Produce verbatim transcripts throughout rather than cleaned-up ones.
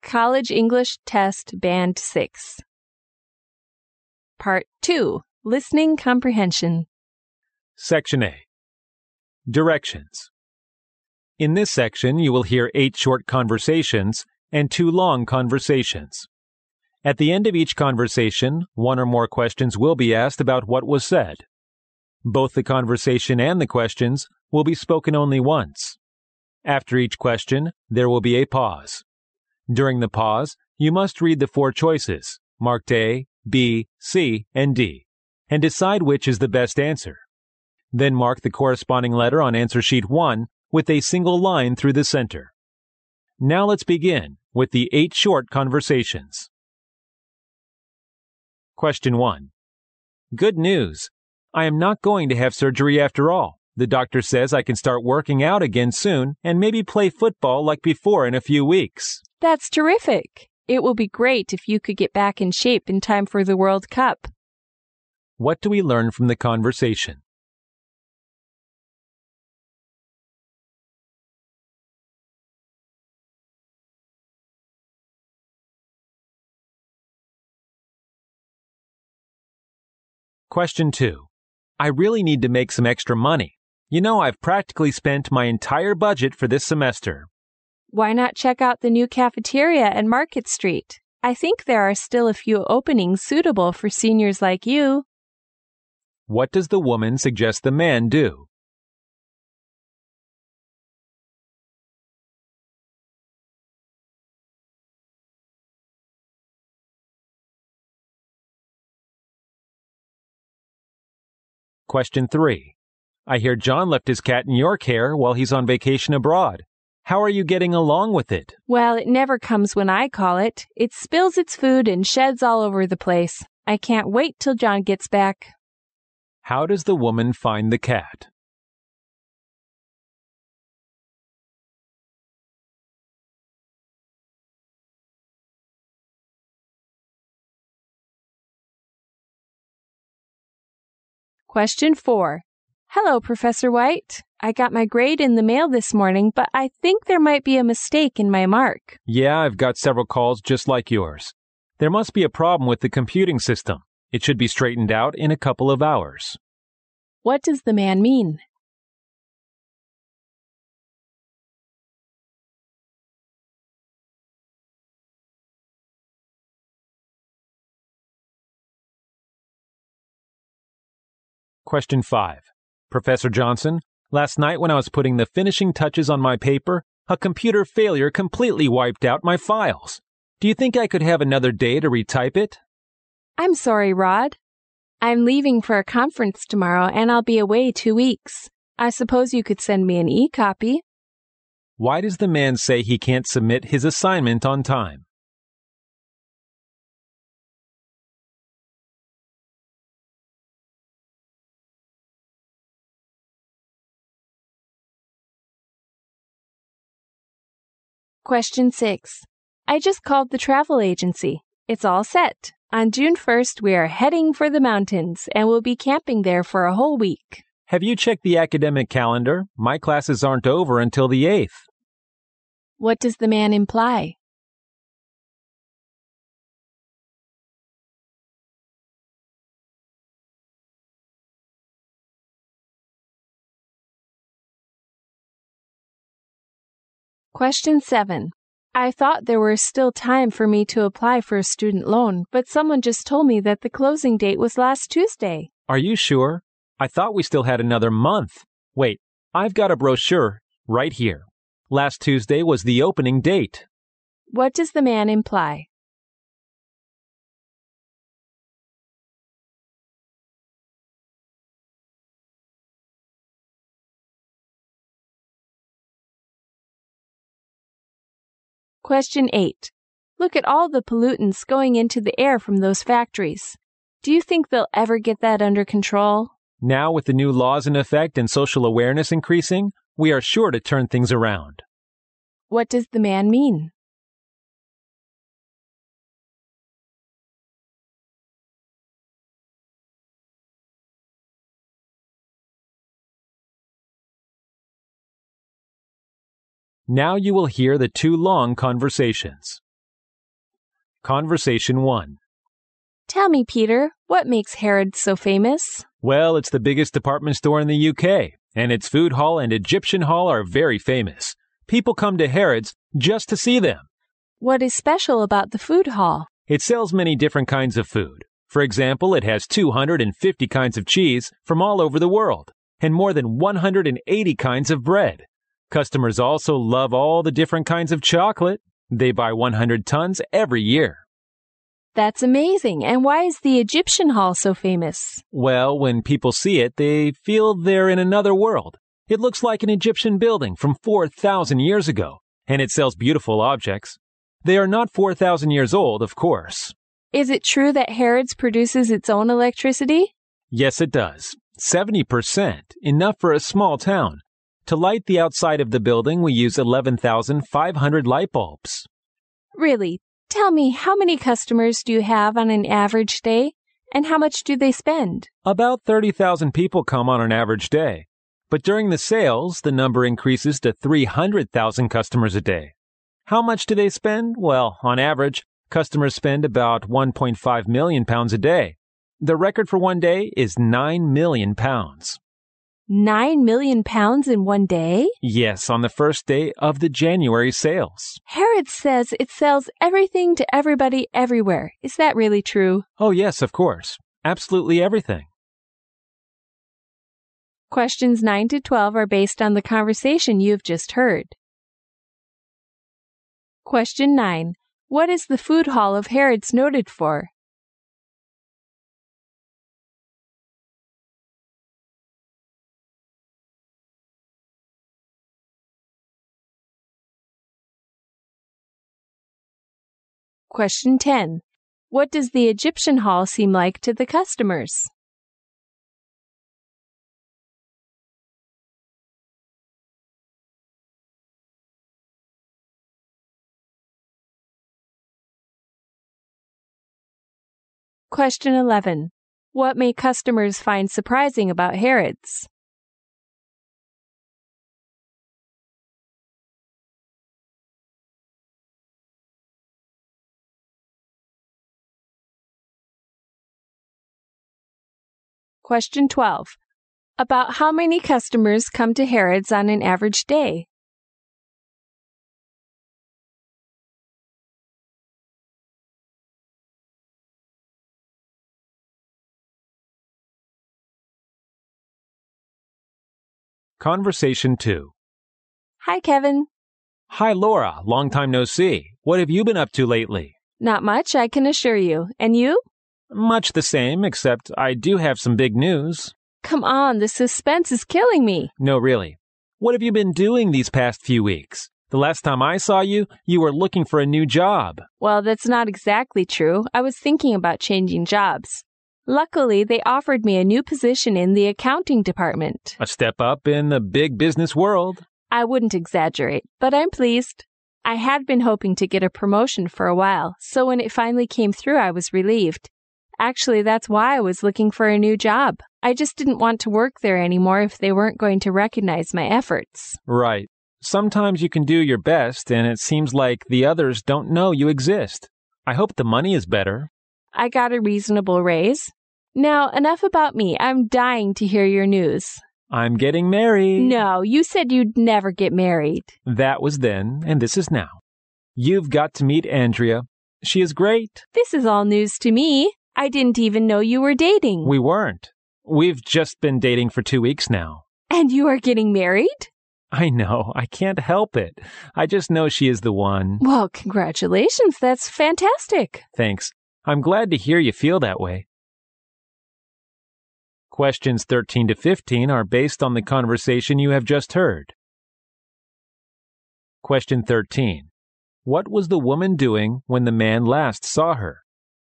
College English Test Band six. Part two. Listening Comprehension. Section A. Directions. In this section, you will hear eight short conversations and two long conversations. At the end of each conversation, one or more questions will be asked about what was said. Both the conversation and the questions will be spoken only once. After each question, there will be a pause. During the pause, you must read the four choices, marked A, B, C, and D, and decide which is the best answer. Then mark the corresponding letter on answer sheet one with a single line through the center. Now let's begin with the eight short conversations. Question one. Good news. I am not going to have surgery after all. The doctor says I can start working out again soon and maybe play football like before in a few weeks. That's terrific. It will be great if you could get back in shape in time for the World Cup. What do we learn from the conversation? Question two. I really need to make some extra money. You know, I've practically spent my entire budget for this semester. Why not check out the new cafeteria at Market Street? I think there are still a few openings suitable for seniors like you. What does the woman suggest the man do? Question three. I hear John left his cat in your care while he's on vacation abroad. How are you getting along with it? Well, it never comes when I call it. It spills its food and sheds all over the place. I can't wait till John gets back. How does the woman find the cat? Question four. Hello, Professor White. I got my grade in the mail this morning, but I think there might be a mistake in my mark. Yeah, I've got several calls just like yours. There must be a problem with the computing system. It should be straightened out in a couple of hours. What does the man mean? Question five. Professor Johnson, last night when I was putting the finishing touches on my paper, a computer failure completely wiped out my files. Do you think I could have another day to retype it? I'm sorry, Rod. I'm leaving for a conference tomorrow and I'll be away two weeks. I suppose you could send me an e-copy. Why does the man say he can't submit his assignment on time? Question six. I just called the travel agency. It's all set. On June first, we are heading for the mountains and we'll be camping there for a whole week. Have you checked the academic calendar? My classes aren't over until the eighth. What does the man imply? Question seven. I thought there was still time for me to apply for a student loan, but someone just told me that the closing date was last Tuesday. Are you sure? I thought we still had another month. Wait, I've got a brochure right here. Last Tuesday was the opening date. What does the man imply? Question eight. Look at all the pollutants going into the air from those factories. Do you think they'll ever get that under control? Now, with the new laws in effect and social awareness increasing, we are sure to turn things around. What does the man mean? Now you will hear the two long conversations. Conversation one. Tell me, Peter, what makes Harrods so famous? Well, it's the biggest department store in the U K, and its food hall and Egyptian hall are very famous. People come to Harrods just to see them. What is special about the food hall? It sells many different kinds of food. For example, it has two hundred fifty kinds of cheese from all over the world, and more than one hundred eighty kinds of bread. Customers also love all the different kinds of chocolate. They buy one hundred tons every year. That's amazing. And why is the Egyptian hall so famous? Well, when people see it, they feel they're in another world. It looks like an Egyptian building from four thousand years ago, and it sells beautiful objects. They are not four thousand years old, of course. Is it true that Harrods produces its own electricity? Yes, it does. seventy percent, enough for a small town. To light the outside of the building, we use eleven thousand five hundred light bulbs. Really? Tell me, how many customers do you have on an average day, and how much do they spend? About thirty thousand people come on an average day. But during the sales, the number increases to three hundred thousand customers a day. How much do they spend? Well, on average, customers spend about one point five million pounds a day. The record for one day is nine million pounds. Nine million pounds in one day? Yes, on the first day of the January sales. Harrods says it sells everything to everybody everywhere. Is that really true? Oh, yes, of course. Absolutely everything. Questions nine to twelve are based on the conversation you've just heard. Question nine. What is the food hall of Harrods noted for? Question ten. What does the Egyptian hall seem like to the customers? Question eleven. What may customers find surprising about Harrods? Question twelve. About how many customers come to Harrods on an average day? Conversation two. Hi, Kevin. Hi, Laura. Long time no see. What have you been up to lately? Not much, I can assure you. And you? Much the same, except I do have some big news. Come on, the suspense is killing me. No, really. What have you been doing these past few weeks? The last time I saw you, you were looking for a new job. Well, that's not exactly true. I was thinking about changing jobs. Luckily, they offered me a new position in the accounting department. A step up in the big business world. I wouldn't exaggerate, but I'm pleased. I had been hoping to get a promotion for a while, so when it finally came through, I was relieved. Actually, that's why I was looking for a new job. I just didn't want to work there anymore if they weren't going to recognize my efforts. Right. Sometimes you can do your best, and it seems like the others don't know you exist. I hope the money is better. I got a reasonable raise. Now, enough about me. I'm dying to hear your news. I'm getting married. No, you said you'd never get married. That was then, and this is now. You've got to meet Andrea. She is great. This is all news to me. I didn't even know you were dating. We weren't. We've just been dating for two weeks now. And you are getting married? I know. I can't help it. I just know she is the one. Well, congratulations. That's fantastic. Thanks. I'm glad to hear you feel that way. Questions thirteen to fifteen are based on the conversation you have just heard. Question thirteen. What was the woman doing when the man last saw her?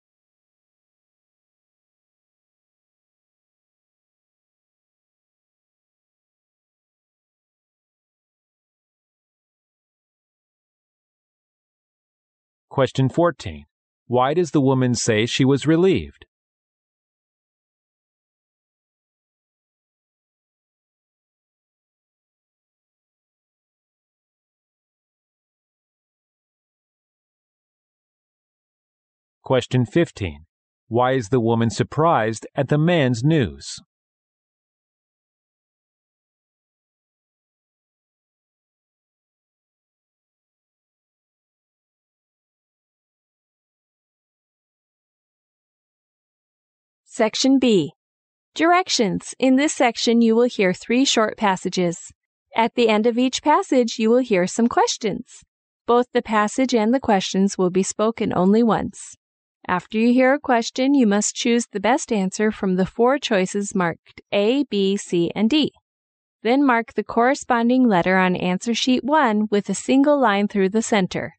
Question fourteen. Why does the woman say she was relieved? Question fifteen. Why is the woman surprised at the man's news? Section B. Directions. In this section, you will hear three short passages. At the end of each passage, you will hear some questions. Both the passage and the questions will be spoken only once. After you hear a question, you must choose the best answer from the four choices marked A, B, C, and D. Then mark the corresponding letter on answer sheet one with a single line through the center.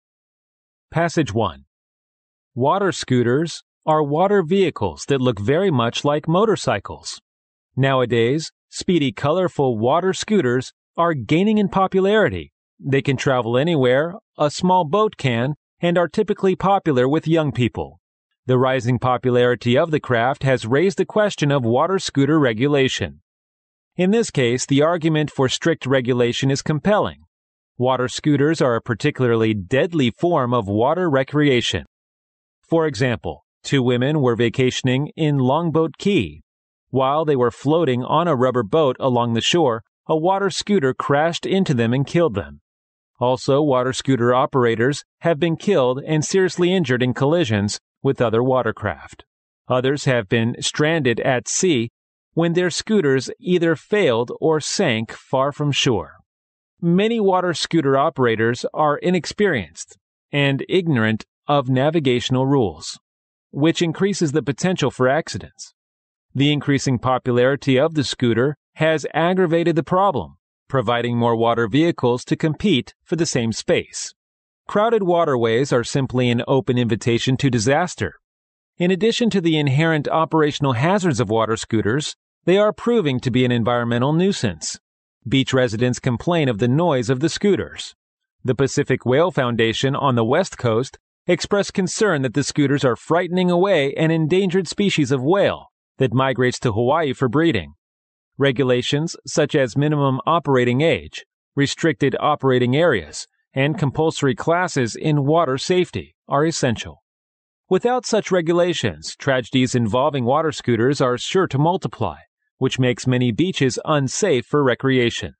Passage one. Water scooters are water vehicles that look very much like motorcycles. Nowadays, speedy, colorful water scooters are gaining in popularity. They can travel anywhere a small boat can and are typically popular with young people. The rising popularity of the craft has raised the question of water scooter regulation. In this case, the argument for strict regulation is compelling. Water scooters are a particularly deadly form of water recreation. For example, two women were vacationing in Longboat Key. While they were floating on a rubber boat along the shore, a water scooter crashed into them and killed them. Also, water scooter operators have been killed and seriously injured in collisions with other watercraft. Others have been stranded at sea when their scooters either failed or sank far from shore. Many water scooter operators are inexperienced and ignorant of navigational rules, which increases the potential for accidents. The increasing popularity of the scooter has aggravated the problem, providing more water vehicles to compete for the same space. Crowded waterways are simply an open invitation to disaster. In addition to the inherent operational hazards of water scooters, they are proving to be an environmental nuisance. Beach residents complain of the noise of the scooters. The Pacific Whale Foundation on the West Coast expressed concern that the scooters are frightening away an endangered species of whale that migrates to Hawaii for breeding. Regulations such as minimum operating age, restricted operating areas, and compulsory classes in water safety are essential. Without such regulations, tragedies involving water scooters are sure to multiply, which makes many beaches unsafe for recreation.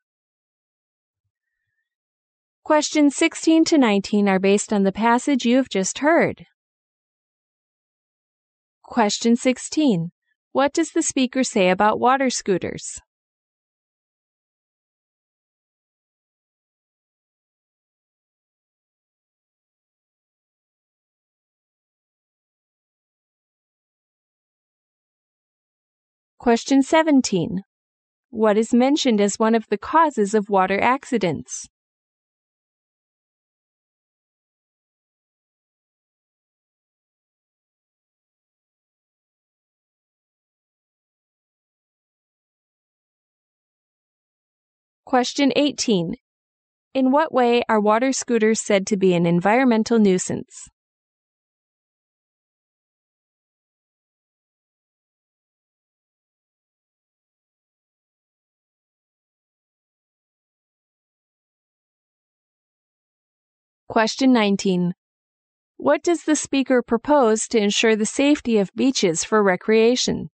Questions sixteen to nineteen are based on the passage you have just heard. Question sixteen. What does the speaker say about water scooters? Question seventeen. What is mentioned as one of the causes of water accidents? Question eighteen. In what way are water scooters said to be an environmental nuisance? Question nineteen. What does the speaker propose to ensure the safety of beaches for recreation?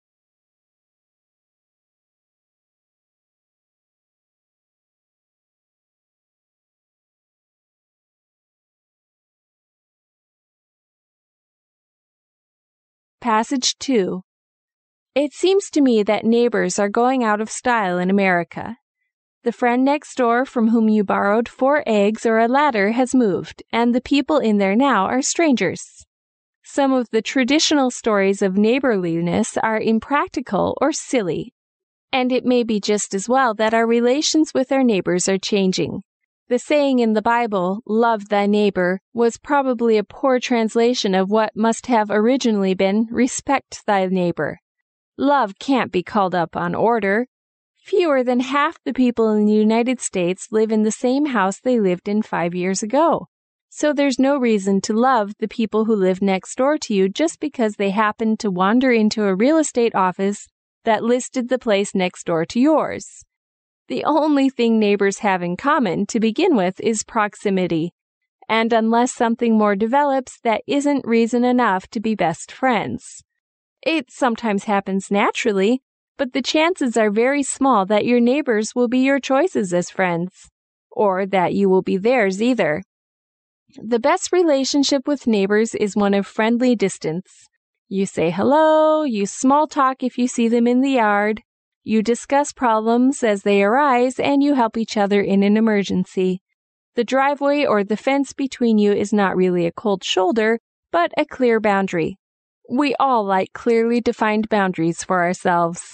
Passage two. It seems to me that neighbors are going out of style in America. The friend next door from whom you borrowed four eggs or a ladder has moved, and the people in there now are strangers. Some of the traditional stories of neighborliness are impractical or silly, and it may be just as well that our relations with our neighbors are changing. The saying in the Bible, "Love thy neighbor," was probably a poor translation of what must have originally been, "Respect thy neighbor." Love can't be called up on order. Fewer than half the people in the United States live in the same house they lived in five years ago. So there's no reason to love the people who live next door to you just because they happen to wander into a real estate office that listed the place next door to yours. The only thing neighbors have in common to begin with is proximity. And unless something more develops, that isn't reason enough to be best friends. It sometimes happens naturally, but the chances are very small that your neighbors will be your choices as friends, or that you will be theirs either. The best relationship with neighbors is one of friendly distance. You say hello, you small talk if you see them in the yard, you discuss problems as they arise, and you help each other in an emergency. The driveway or the fence between you is not really a cold shoulder, but a clear boundary. We all like clearly defined boundaries for ourselves.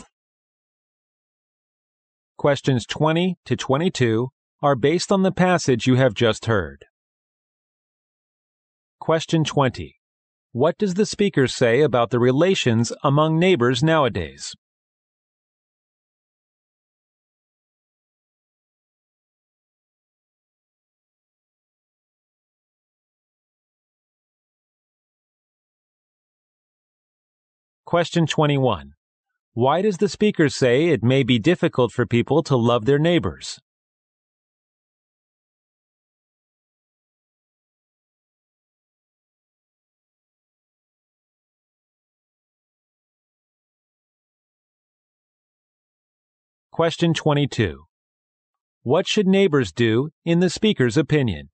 Questions twenty to twenty-two are based on the passage you have just heard. Question twenty. What does the speaker say about the relations among neighbors nowadays? Question twenty-one. Why does the speaker say it may be difficult for people to love their neighbors? Question twenty-two. What should neighbors do, in the speaker's opinion?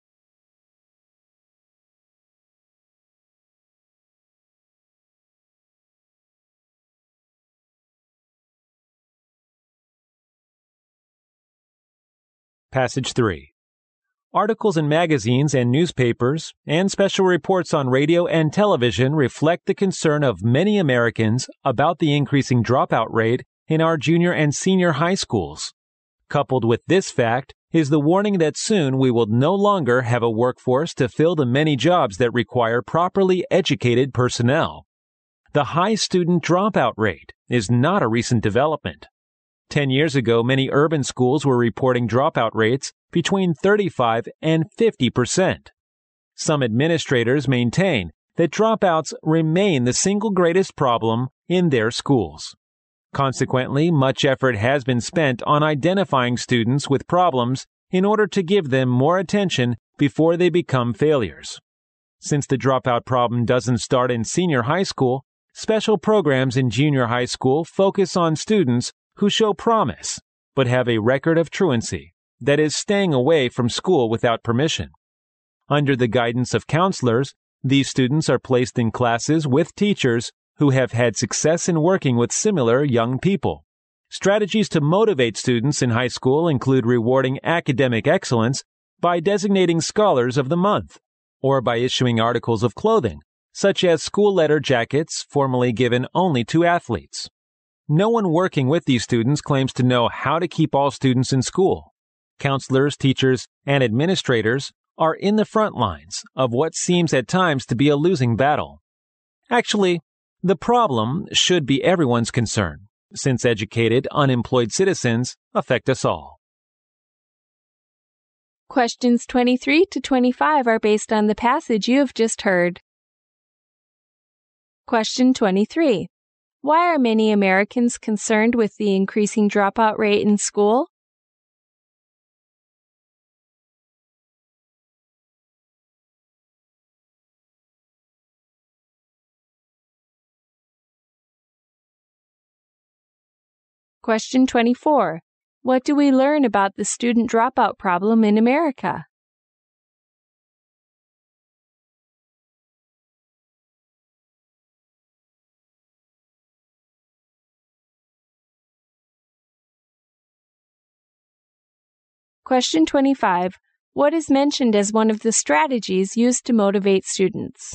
Passage three. Articles in magazines and newspapers and special reports on radio and television reflect the concern of many Americans about the increasing dropout rate in our junior and senior high schools. Coupled with this fact is the warning that soon we will no longer have a workforce to fill the many jobs that require properly educated personnel. The high student dropout rate is not a recent development. Ten years ago, many urban schools were reporting dropout rates between thirty-five and fifty percent. Some administrators maintain that dropouts remain the single greatest problem in their schools. Consequently, much effort has been spent on identifying students with problems in order to give them more attention before they become failures. Since the dropout problem doesn't start in senior high school, special programs in junior high school focus on students who show promise, but have a record of truancy, that is, staying away from school without permission. Under the guidance of counselors, these students are placed in classes with teachers who have had success in working with similar young people. Strategies to motivate students in high school include rewarding academic excellence by designating Scholars of the Month, or by issuing articles of clothing, such as school letter jackets formerly given only to athletes. No one working with these students claims to know how to keep all students in school. Counselors, teachers, and administrators are in the front lines of what seems at times to be a losing battle. Actually, the problem should be everyone's concern, since educated, unemployed citizens affect us all. Questions twenty-three to twenty-five are based on the passage you have just heard. Question twenty-three. Why are many Americans concerned with the increasing dropout rate in school? Question twenty-four. What do we learn about the student dropout problem in America? Question twenty-five. What is mentioned as one of the strategies used to motivate students?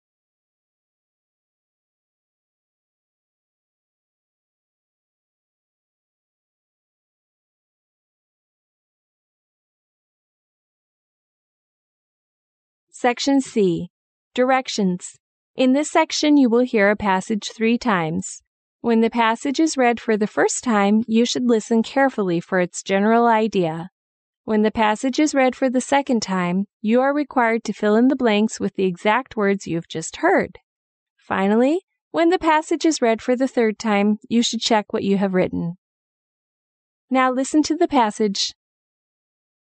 Section C. Directions. In this section, you will hear a passage three times. When the passage is read for the first time, you should listen carefully for its general idea. When the passage is read for the second time, you are required to fill in the blanks with the exact words you've just heard. Finally, when the passage is read for the third time, you should check what you have written. Now listen to the passage.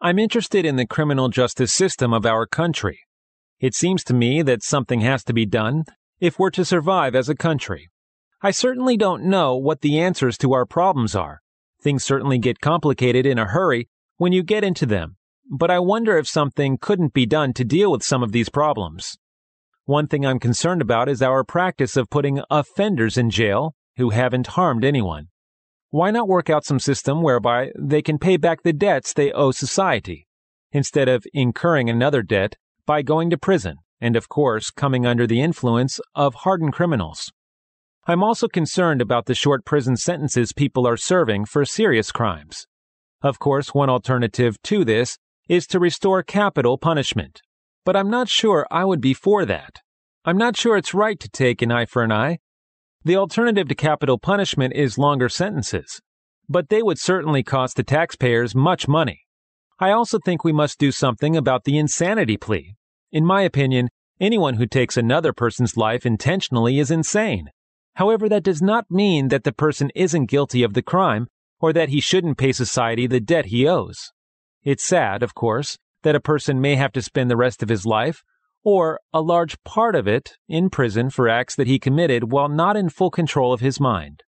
I'm interested in the criminal justice system of our country. It seems to me that something has to be done if we're to survive as a country. I certainly don't know what the answers to our problems are. Things certainly get complicated in a hurry when you get into them, but I wonder if something couldn't be done to deal with some of these problems. One thing I'm concerned about is our practice of putting offenders in jail who haven't harmed anyone. Why not work out some system whereby they can pay back the debts they owe society, instead of incurring another debt by going to prison and, of course, coming under the influence of hardened criminals? I'm also concerned about the short prison sentences people are serving for serious crimes. Of course, one alternative to this is to restore capital punishment, but I'm not sure I would be for that. I'm not sure it's right to take an eye for an eye. The alternative to capital punishment is longer sentences, but they would certainly cost the taxpayers much money. I also think we must do something about the insanity plea. In my opinion, anyone who takes another person's life intentionally is insane. However, that does not mean that the person isn't guilty of the crime or that he shouldn't pay society the debt he owes. It's sad, of course, that a person may have to spend the rest of his life, or a large part of it, in prison for acts that he committed while not in full control of his mind.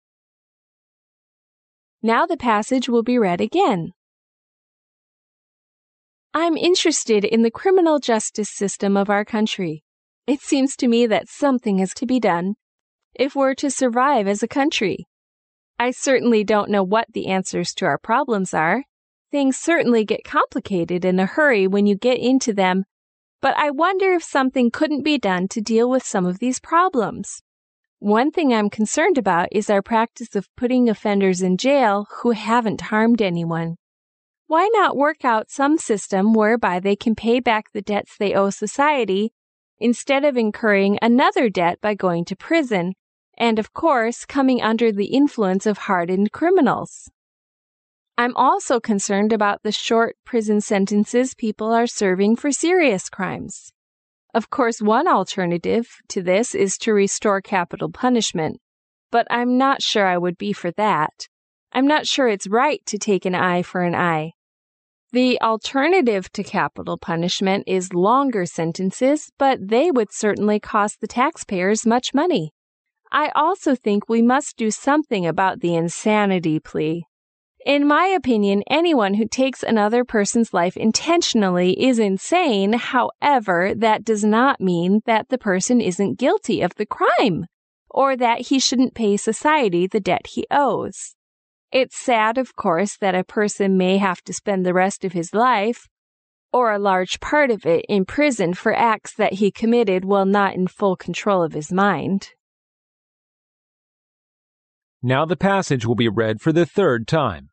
Now the passage will be read again. I'm interested in the criminal justice system of our country. It seems to me that something is to be done if we're to survive as a country. I certainly don't know what the answers to our problems are. Things certainly get complicated in a hurry when you get into them, but I wonder if something couldn't be done to deal with some of these problems. One thing I'm concerned about is our practice of putting offenders in jail who haven't harmed anyone. Why not work out some system whereby they can pay back the debts they owe society instead of incurring another debt by going to prison and, of course, coming under the influence of hardened criminals? I'm also concerned about the short prison sentences people are serving for serious crimes. Of course, one alternative to this is to restore capital punishment, but I'm not sure I would be for that. I'm not sure it's right to take an eye for an eye. The alternative to capital punishment is longer sentences, but they would certainly cost the taxpayers much money. I also think we must do something about the insanity plea. In my opinion, anyone who takes another person's life intentionally is insane. However, that does not mean that the person isn't guilty of the crime or that he shouldn't pay society the debt he owes. It's sad, of course, that a person may have to spend the rest of his life, or a large part of it, in prison for acts that he committed while not in full control of his mind. Now the passage will be read for the third time.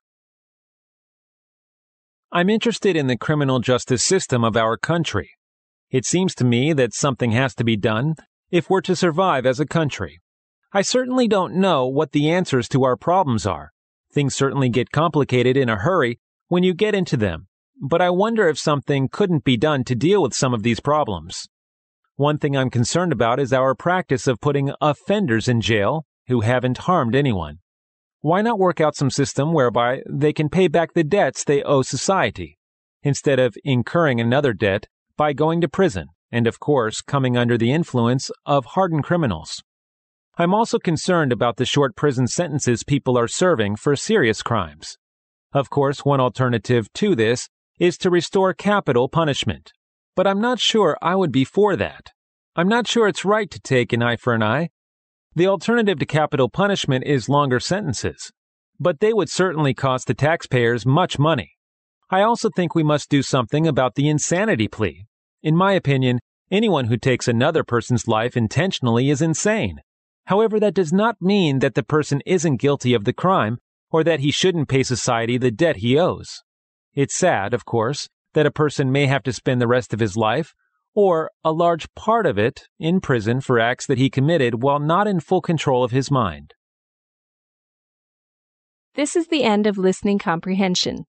I'm interested in the criminal justice system of our country. It seems to me that something has to be done if we're to survive as a country. I certainly don't know what the answers to our problems are. Things certainly get complicated in a hurry when you get into them, but I wonder if something couldn't be done to deal with some of these problems. One thing I'm concerned about is our practice of putting offenders in jail who haven't harmed anyone. Why not work out some system whereby they can pay back the debts they owe society, instead of incurring another debt by going to prison and, of course, coming under the influence of hardened criminals? I'm also concerned about the short prison sentences people are serving for serious crimes. Of course, one alternative to this is to restore capital punishment, but I'm not sure I would be for that. I'm not sure it's right to take an eye for an eye. The alternative to capital punishment is longer sentences, but they would certainly cost the taxpayers much money. I also think we must do something about the insanity plea. In my opinion, anyone who takes another person's life intentionally is insane. However, that does not mean that the person isn't guilty of the crime or that he shouldn't pay society the debt he owes. It's sad, of course, that a person may have to spend the rest of his life, or a large part of it, in prison for acts that he committed while not in full control of his mind. This is the end of listening comprehension.